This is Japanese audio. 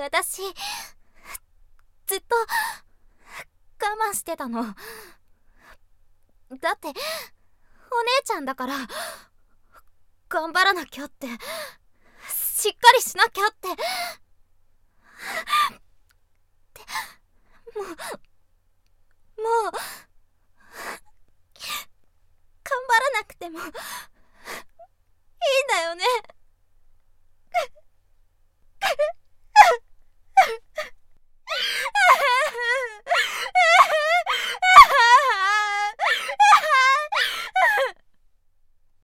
私ずっと我慢してたの。だってお姉ちゃんだから頑張らなきゃって、しっかりしなきゃって。もう頑張らなくても